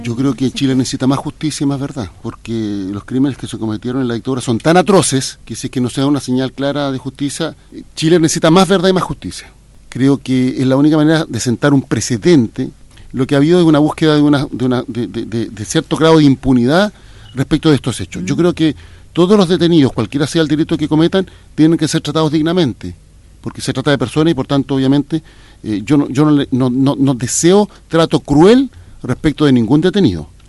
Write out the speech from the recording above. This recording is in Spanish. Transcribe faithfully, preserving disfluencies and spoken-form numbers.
Yo creo que Chile necesita más justicia y más verdad, porque los crímenes que se cometieron en la dictadura son tan atroces que si es que no se da una señal clara de justicia, Chile necesita más verdad y más justicia. Creo que es la única manera de sentar un precedente. Lo que ha habido es una búsqueda de, una, de, una, de, de, de, de cierto grado de impunidad respecto de estos hechos. Yo creo que todos los detenidos, cualquiera sea el delito que cometan, tienen que ser tratados dignamente, porque se trata de personas y por tanto obviamente eh, yo, no, yo no, no, no, no deseo trato cruel respecto de ningún detenido.